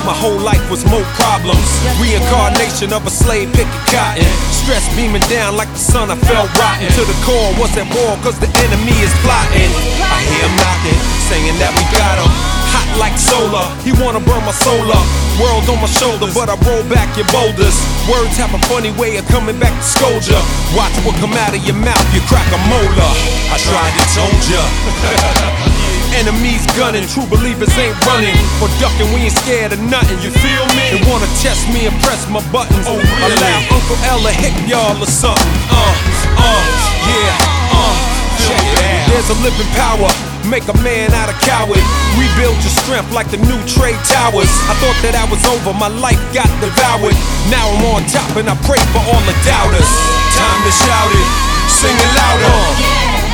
My whole life was more problems. Reincarnation of a slave picking cotton. Stress beaming down like the sun, I felt rotten. To the core, was at war cause the enemy is plotting. I hear him knocking, saying that we got him. Hot like solar, he wanna burn my soul up. World on my shoulder, but I roll back your boulders. Words have a funny way of coming back to scold ya. Watch what come out of your mouth, you crack a molar. I tried to told ya. Enemies gunning, true believers ain't running or ducking, we ain't scared of nothing, you feel me? They wanna test me and press my buttons. Oh really? Allow Uncle L to hit y'all or something. Check it out. There's a living power, make a man out of coward. Rebuild your strength like the new trade towers. I thought that I was over, my life got devoured. Now I'm on top and I pray for all the doubters. Time to shout it, sing it louder.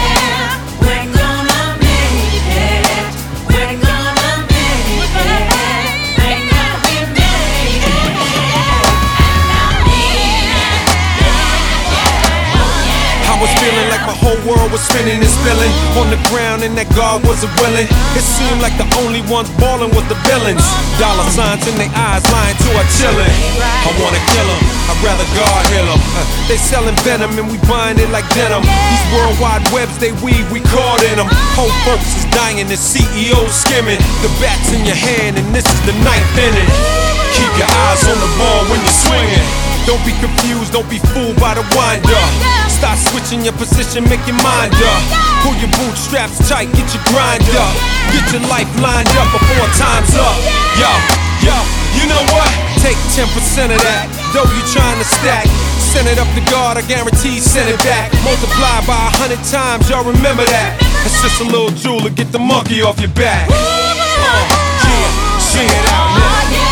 I was feeling like my whole world was spinning and spilling on the ground and that God wasn't willing. It seemed like the only ones ballin' was the villains. Dollar signs in their eyes lying to our chillin'. I wanna kill them, I'd rather God heal them. They sellin' venom and we buying it like denim. These worldwide webs they weave, we caught in them. Whole folks is dying, the CEOs skimming. The bat's in your hand and this is the ninth inning. Keep your eyes on the ball when you're swinging. Don't be confused, don't be fooled by the wind-up. Start switching your position, make your mind up. Pull your bootstraps tight, get your grind up. Get your life lined up before time's up. Yo, you know what? Take 10% of that dough you trying to stack. Send it up to God, I guarantee send it back. Multiply by 100 times, y'all remember that. It's just a little jewel to get the monkey off your back. Sing it out now.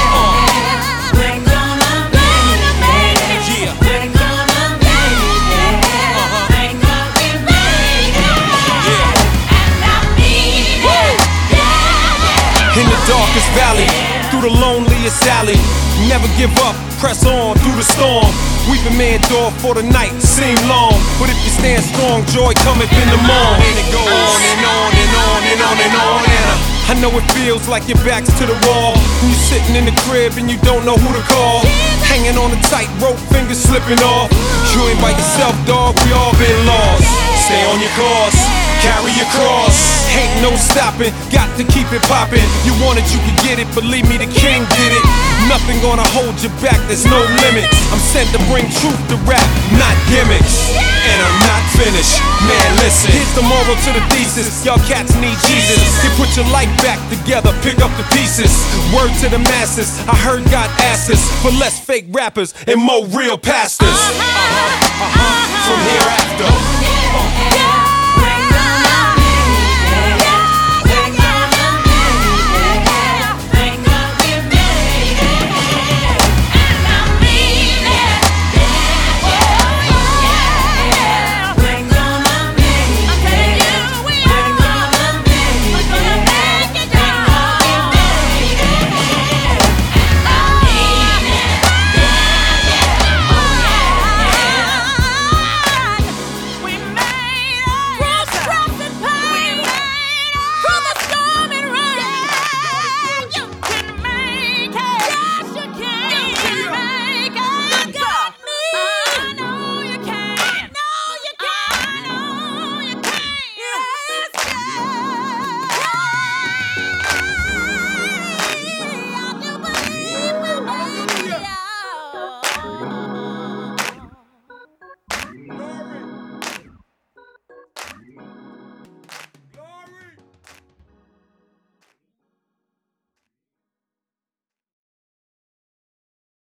In the darkest valley, through the loneliest alley. Never give up, press on through the storm. Weeping may endure for the night, seem long, but if you stand strong, joy cometh in the morn. And it goes on and on and on and on and on. I know it feels like your back's to the wall. When you're sitting in the crib and you don't know who to call. Hanging on a tight rope, fingers slipping off. You ain't by yourself, dog, we all been lost. Stay on your course, carry your cross. Ain't no stopping, got to keep it popping. You want it, you can get it, believe me, the king did it. Nothing gonna hold you back, there's no limits. I'm sent to bring truth to rap, not gimmicks. And I'm not finished, man listen. Here's the moral to the thesis, y'all cats need Jesus. You put your life back together, pick up the pieces. Word to the masses, I heard God asked us for less fake rappers and more real pastors.